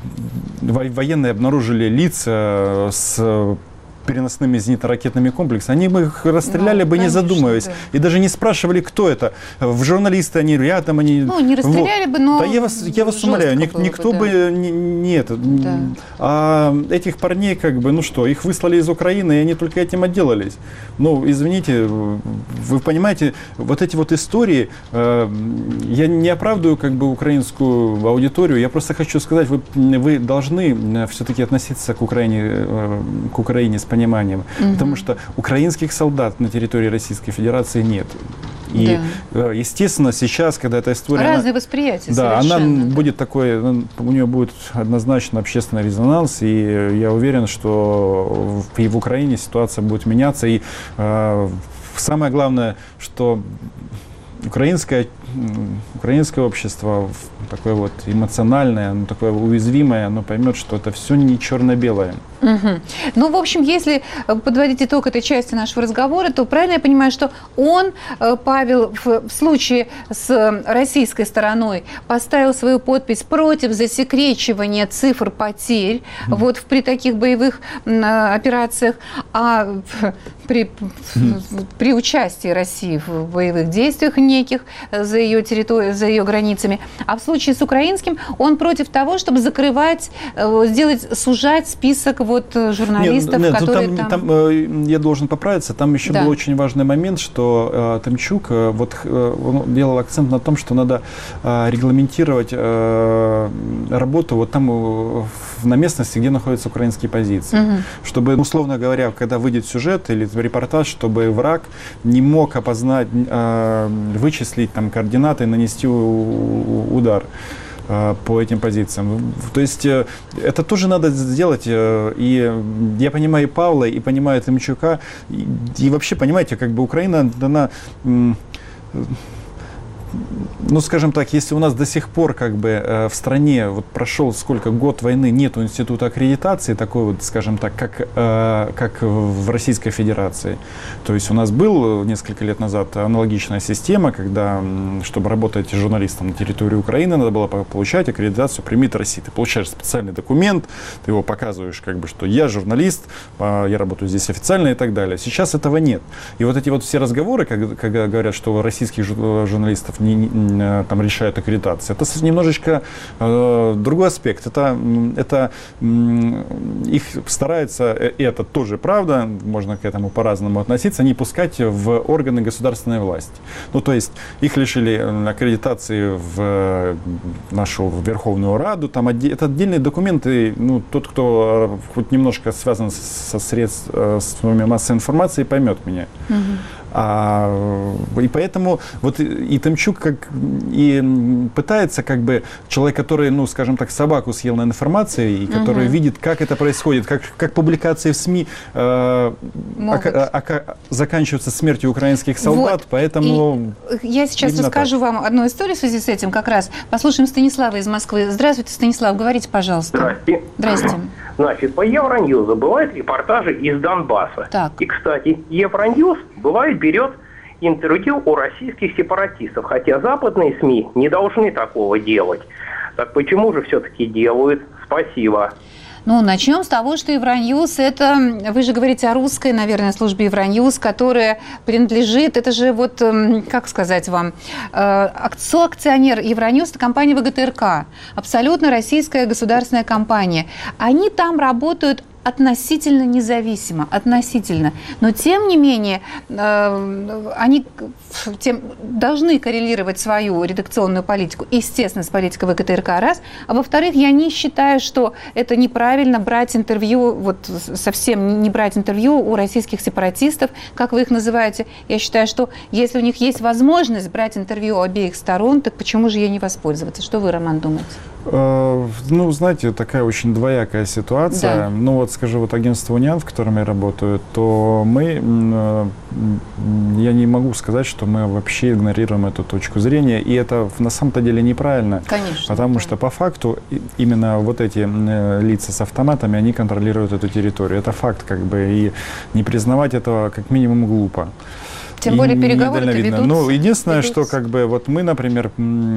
военные обнаружили лица с переносными зенитно-ракетными комплексами, они бы их расстреляли ну, бы, конечно, не задумываясь. Да. И даже не спрашивали, кто это. В журналисты они рядом, они... Ну, не расстреляли вот. бы, но... Да я вас, я вас умоляю, ник, никто бы, да. бы не, не это... Да. А этих парней, как бы, ну что, их выслали из Украины, и они только этим отделались. Ну, извините, вы понимаете, вот эти вот истории, э, я не оправдываю, как бы, украинскую аудиторию, я просто хочу сказать, вы, вы должны все-таки относиться к Украине, э, к Украине с пониманием, угу. потому что украинских солдат на территории Российской Федерации нет. И, да. естественно, сейчас, когда эта история... Разные она, восприятия да, она да. будет такой, у нее будет однозначно общественный резонанс, и я уверен, что и в Украине ситуация будет меняться. И э, самое главное, что украинское, украинское общество такое вот эмоциональное, оно такое уязвимое, оно поймет, что это все не черно-белое. Угу. Ну, в общем, если подводить итог этой части нашего разговора, то правильно я понимаю, что он, Павел, в случае с российской стороной поставил свою подпись против засекречивания цифр потерь mm. вот при таких боевых операциях, а при, mm. при участии России в боевых действиях неких за ее территорией, за ее границами. А в случае с украинским он против того, чтобы закрывать, сделать, сужать список вот журналистов, нет, нет, которые там, там... там... Я должен поправиться, там еще да. был очень важный момент, что э, Тымчук э, вот, э, он делал акцент на том, что надо э, регламентировать э, работу вот там э, на местности, где находятся украинские позиции. Угу. Чтобы, условно говоря, когда выйдет сюжет или репортаж, чтобы враг не мог опознать, э, вычислить там координаты и нанести удар по этим позициям. То есть это тоже надо сделать. И я понимаю и Павла, и понимаю Тымчука. И, и вообще, понимаете, как бы Украина, она... Ну, скажем так, если у нас до сих пор как бы э, в стране вот прошел сколько год войны, нету института аккредитации, такой вот, скажем так, как, э, как в Российской Федерации. То есть у нас был несколько лет назад аналогичная система, когда, чтобы работать журналистом на территории Украины, надо было получать аккредитацию при МИД России. Ты получаешь специальный документ, ты его показываешь, как бы, что я журналист, э, я работаю здесь официально и так далее. Сейчас этого нет. И вот эти вот все разговоры, когда, когда говорят, что российских журналистов не, не, там решают аккредитацию. Это немножечко э, другой аспект. Это, это их стараются, и это тоже правда, можно к этому по-разному относиться, не пускать в органы государственной власти. Ну, то есть их лишили аккредитации в нашу Верховную Раду. Там отде- это отдельные документы. Ну, тот, кто хоть немножко связан со средствами массовой информации, поймет меня. Угу. А, и поэтому вот и Тымчук как и пытается, как бы, человек, который, ну, скажем так, собаку съел на информации, и который uh-huh. видит, как это происходит происходит, как, как публикации в СМИ э, ока, ока, заканчиваются смертью украинских солдат, вот. Поэтому... И я сейчас расскажу так. вам одну историю в связи с этим как раз. Послушаем Станислава из Москвы. Здравствуйте, Станислав, говорите, пожалуйста. Здравствуйте. Здрасте. Значит, по Евроньюзу бывают репортажи из Донбасса. Так. И, кстати, Евроньюз бывает берет интервью у российских сепаратистов, хотя западные СМИ не должны такого делать. Так почему же все-таки делают? Спасибо. Ну, начнем с того, что Евроньюз – это, вы же говорите о русской, наверное, службе Евроньюз, которая принадлежит, это же вот, как сказать вам, соакционер Евроньюз – это компания ВГТРК, абсолютно российская государственная компания. Они там работают относительно независимо, относительно. Но, тем не менее, э, они тем, должны коррелировать свою редакционную политику, естественно, с политикой ВГТРК, раз. А во-вторых, я не считаю, что это неправильно брать интервью, вот совсем не брать интервью у российских сепаратистов, как вы их называете. Я считаю, что если у них есть возможность брать интервью у обеих сторон, так почему же ей не воспользоваться? Что вы, Роман, думаете? Ну, знаете, такая очень двоякая ситуация. Да. Ну, вот скажу, вот агентство «Униан», в котором я работаю, то мы, я не могу сказать, что мы вообще игнорируем эту точку зрения, и это на самом-то деле неправильно. Конечно. Потому да. что по факту именно вот эти лица с автоматами, они контролируют эту территорию. Это факт, как бы, и не признавать этого как минимум глупо. Тем более переговоры ведутся. Ну, единственное, ведутся. что как бы вот мы, например,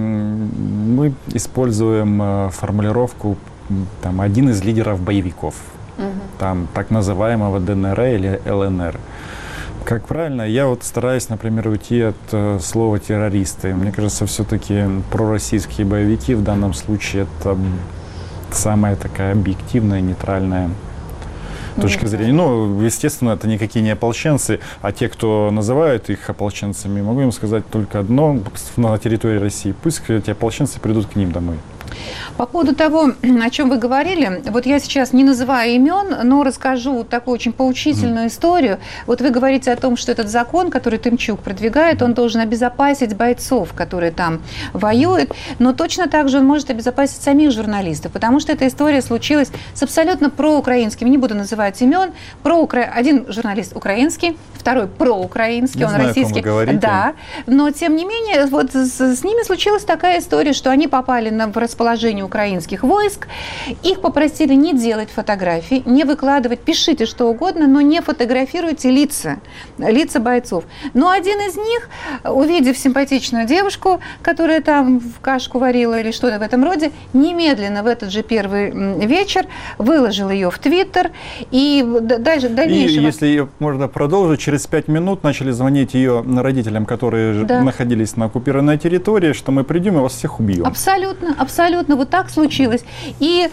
мы используем формулировку там один из лидеров боевиков, угу. там так называемого ДНР или ЛНР. Как правильно, я вот стараюсь, например, уйти от э, слова террористы. Мне кажется, все-таки пророссийские боевики в данном случае это самая такая объективная, нейтральная точка зрения. Ну, естественно, это никакие не ополченцы, а те, кто называют их ополченцами, могу им сказать только одно: на территории России пусть эти ополченцы придут к ним домой. По поводу того, о чем вы говорили, вот я сейчас не называю имен, но расскажу такую очень поучительную mm. историю. Вот вы говорите о том, что этот закон, который Тымчук продвигает, он должен обезопасить бойцов, которые там воюют, но точно так же он может обезопасить самих журналистов, потому что эта история случилась с абсолютно проукраинским, не буду называть имен, проукра... один журналист украинский, второй проукраинский, не он знаю, российский. О ком вы говорите. Да, но тем не менее, вот с, с ними случилась такая история, что они попали на расположение украинских войск, их попросили не делать фотографий, не выкладывать, пишите что угодно, но не фотографируйте лица, лица бойцов. Но один из них, увидев симпатичную девушку, которая там в кашку варила или что-то в этом роде, немедленно в этот же первый вечер выложил ее в Твиттер. И дальше, дальнейшего... И если ее можно продолжить, через пять минут начали звонить ее родителям, которые да. находились на оккупированной территории, что мы придем и вас всех убьем. Абсолютно, абсолютно. Вот так случилось. И,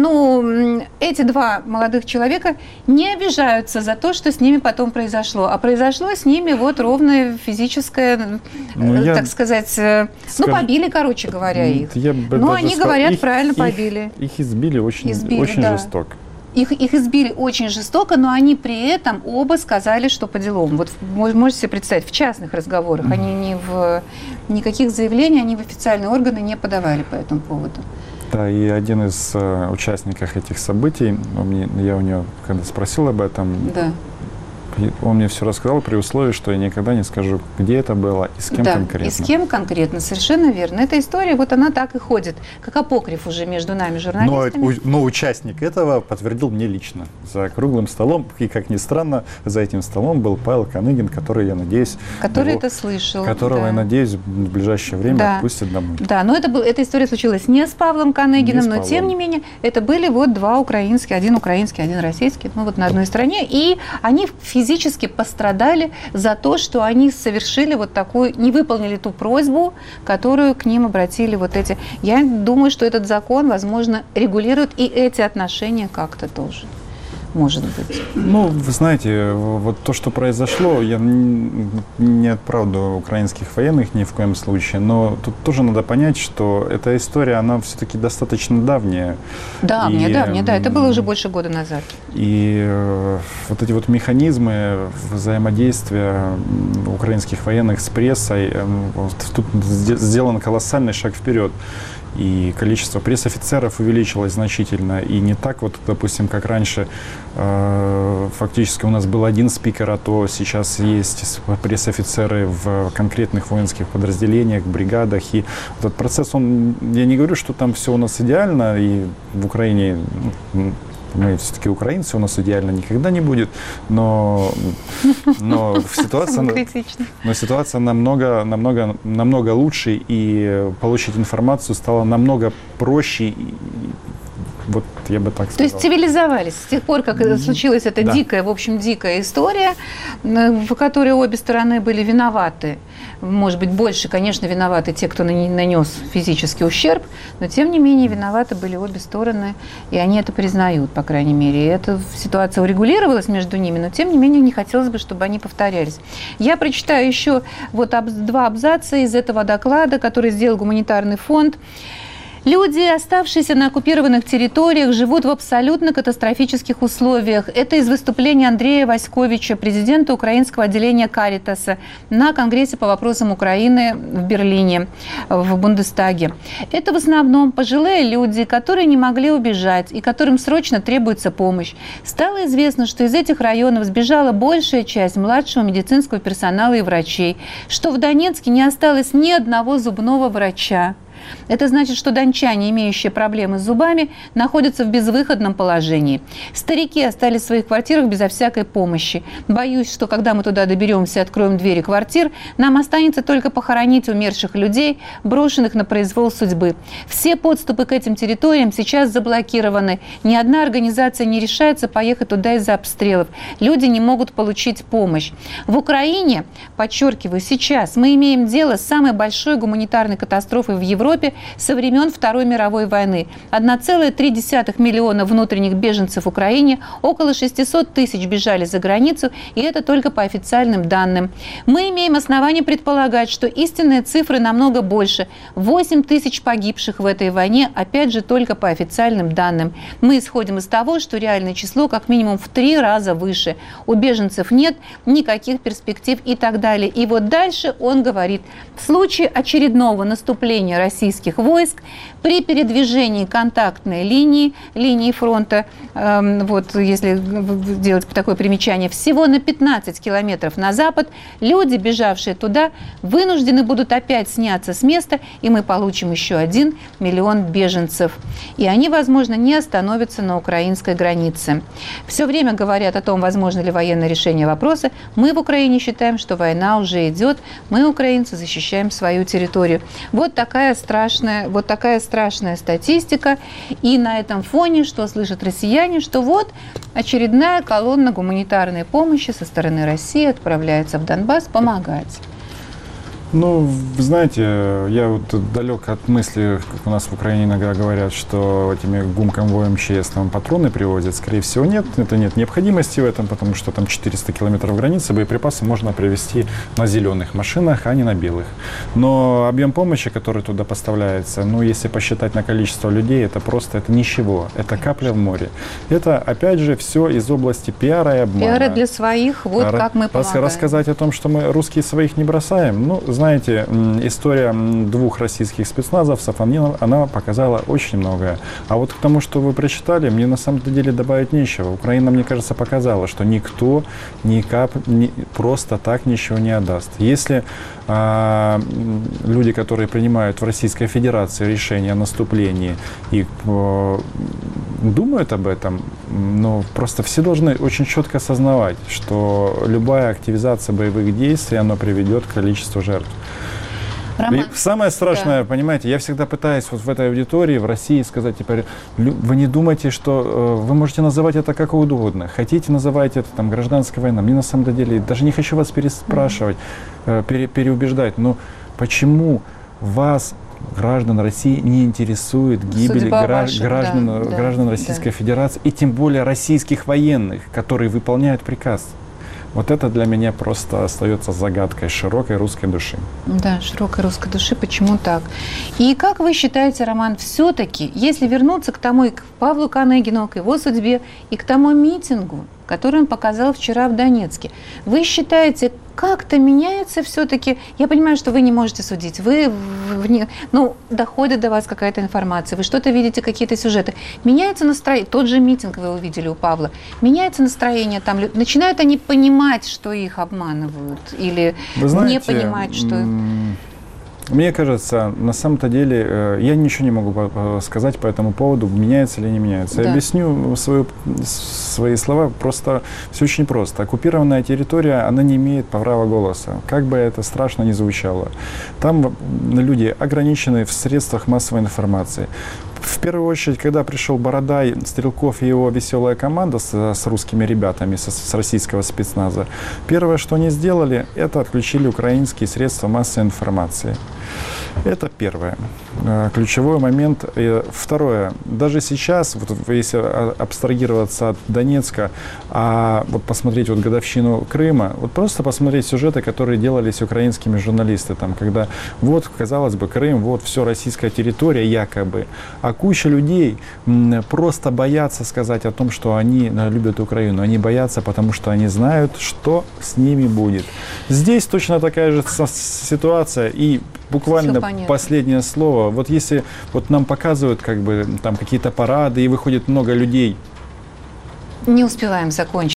ну, эти два молодых человека не обижаются за то, что с ними потом произошло. А произошло с ними вот ровно физическое, ну, э, так сказать, э, скажу, ну, побили, короче говоря, их. Ну, они сказал, говорят, их, правильно их, побили. Их избили очень, избили, очень да. жестоко. Их, их избили очень жестоко, но они при этом оба сказали, что по делам. Вот можете себе представить, в частных разговорах, mm-hmm. они не в никаких заявлений, они в официальные органы не подавали по этому поводу. Да, и один из э, участников этих событий, мне, я у него когда спросил об этом, да. он мне все рассказал при условии, что я никогда не скажу, где это было и с кем да, конкретно. И с кем конкретно, совершенно верно. Эта история, вот она так и ходит, как апокриф уже между нами, журналистами. Но, но участник этого подтвердил мне лично. За круглым столом, и как ни странно, за этим столом был Павел Коныгин, который, я надеюсь... Который его, это слышал. Которого, да. я надеюсь, в ближайшее время да. отпустят домой. Да, но это был, эта история случилась не с Павлом Коныгиным, но тем не менее, это были вот два украинских, один украинский, один российский, ну вот на одной стороне, и они физически пострадали страдали за то, что они совершили вот такую, не выполнили ту просьбу, которую к ним обратили вот эти. Я думаю, что этот закон, возможно, регулирует и эти отношения как-то тоже. Может быть. Ну, вы знаете, вот то, что произошло, я не оправдываю украинских военных ни в коем случае, но тут тоже надо понять, что эта история, она все-таки достаточно давняя. Давняя, и, давняя, да, это было уже больше года назад. И э, вот эти вот механизмы взаимодействия украинских военных с прессой, э, вот, тут сделан колоссальный шаг вперед. и количество пресс-офицеров увеличилось значительно, и не так вот, допустим, как раньше, э, фактически у нас был один спикер, а то сейчас есть пресс-офицеры в конкретных воинских подразделениях, бригадах, и этот процесс, он, я не говорю, что там все у нас идеально, и в Украине, ну, мы все-таки украинцы, у нас идеально никогда не будет, но, но, ситуация, но ситуация намного, намного, намного лучше, и получить информацию стало намного проще. Вот я бы так сказал. То есть цивилизовались с тех пор, как случилась эта да. дикая, в общем, дикая история, в которой обе стороны были виноваты. Может быть, больше, конечно, виноваты те, кто нанес физический ущерб, но, тем не менее, виноваты были обе стороны, и они это признают, по крайней мере. И эта ситуация урегулировалась между ними, но, тем не менее, не хотелось бы, чтобы они повторялись. Я прочитаю еще вот два абзаца из этого доклада, который сделал гуманитарный фонд. Люди, оставшиеся на оккупированных территориях, живут в абсолютно катастрофических условиях. Это из выступления Андрея Васьковича, президента украинского отделения Каритаса, на Конгрессе по вопросам Украины в Берлине, в Бундестаге. Это в основном пожилые люди, которые не могли убежать и которым срочно требуется помощь. Стало известно, что из этих районов сбежала большая часть младшего медицинского персонала и врачей, что в Донецке не осталось ни одного зубного врача. Это значит, что дончане, имеющие проблемы с зубами, находятся в безвыходном положении. Старики остались в своих квартирах безо всякой помощи. Боюсь, что когда мы туда доберемся и откроем двери квартир, нам останется только похоронить умерших людей, брошенных на произвол судьбы. Все подступы к этим территориям сейчас заблокированы. Ни одна организация не решается поехать туда из-за обстрелов. Люди не могут получить помощь. В Украине, подчеркиваю, сейчас мы имеем дело с самой большой гуманитарной катастрофой в Европе со времен Второй мировой войны. одна целая три десятых миллиона внутренних беженцев в Украине, около шестьсот тысяч бежали за границу, и это только по официальным данным. Мы имеем основания предполагать, что истинные цифры намного больше. восемь тысяч погибших в этой войне, опять же, только по официальным данным. Мы исходим из того, что реальное число как минимум в три раза выше. У беженцев нет никаких перспектив и так далее. И вот дальше он говорит, в случае очередного наступления России российских войск при передвижении контактной линии, линии фронта, э, вот если делать такое примечание, всего на пятнадцать километров на запад, люди, бежавшие туда, вынуждены будут опять сняться с места, и мы получим еще один миллион беженцев. И они, возможно, не остановятся на украинской границе. Все время говорят о том, возможно ли военное решение вопроса. Мы в Украине считаем, что война уже идет. Мы, украинцы, защищаем свою территорию. Вот такая страшная, вот такая страшная статистика. И на этом фоне, что слышат россияне, что вот очередная колонна гуманитарной помощи со стороны России отправляется в Донбасс помогать. Ну, вы знаете, я вот далек от мысли, как у нас в Украине иногда говорят, что этими гумконвоем ЧС там патроны привозят. Скорее всего, нет. Это нет необходимости в этом, потому что там четыреста километров границы, боеприпасы можно привезти на зеленых машинах, а не на белых. Но объем помощи, который туда поставляется, ну, если посчитать на количество людей, это просто, это ничего. Это капля в море. Это, опять же, все из области пиара и обмана. Пиара для своих, вот Р- как мы помогаем. Рассказать о том, что мы русские своих не бросаем, ну, знаете, история двух российских спецназовцев, она показала очень многое. А вот к тому, что вы прочитали, мне на самом деле добавить нечего. Украина, мне кажется, показала, что никто никак, ни, просто так ничего не отдаст. Если а, люди, которые принимают в Российской Федерации решение о наступлении и а, думают об этом, но просто все должны очень четко осознавать, что любая активизация боевых действий, она приведет к количеству жертв. И самое страшное, да. Понимаете, я всегда пытаюсь вот в этой аудитории, в России сказать, теперь, вы не думайте, что э, вы можете называть это как угодно. Хотите, называйте это там гражданская война. Мне на самом деле, даже не хочу вас переспрашивать, э, пере, переубеждать, но почему вас, граждан России, не интересует гибель гра- ваша, граждан, да, граждан да, Российской да. Федерации и тем более российских военных, которые выполняют приказ? Вот это для меня просто остается загадкой широкой русской души. Да, широкой русской души. Почему так? И как вы считаете, Роман, все-таки, если вернуться к тому, и к Павлу Канегину, к его судьбе, и к тому митингу, который он показал вчера в Донецке. Вы считаете, как-то меняется все-таки? Я понимаю, что вы не можете судить. Вы, в, ну, доходит до вас какая-то информация, вы что-то видите, какие-то сюжеты. Меняется настроение. Тот же митинг вы увидели у Павла. Меняется настроение там. Начинают они понимать, что их обманывают, или вы знаете, не понимать, что... Мне кажется, на самом-то деле, я ничего не могу сказать по этому поводу, меняется или не меняется. Да. Я объясню свою, свои слова, просто все очень просто. Оккупированная территория, она не имеет права голоса, как бы это страшно ни звучало. Там люди ограничены в средствах массовой информации. В первую очередь, когда пришел Бородай, Стрелков и его веселая команда с, с русскими ребятами, с, с российского спецназа, первое, что они сделали, это отключили украинские средства массовой информации. Это первое. Ключевой момент. Второе. Даже сейчас, вот, если абстрагироваться от Донецка, а вот посмотреть вот годовщину Крыма, вот просто посмотреть сюжеты, которые делались украинскими журналистами, там, когда вот, казалось бы, Крым, вот все российская территория якобы, а куча людей просто боятся сказать о том, что они любят Украину. Они боятся, потому что они знают, что с ними будет. Здесь точно такая же ситуация, и буквально последнее слово. Вот если вот нам показывают как бы там какие-то парады и выходит много людей. Не успеваем закончить.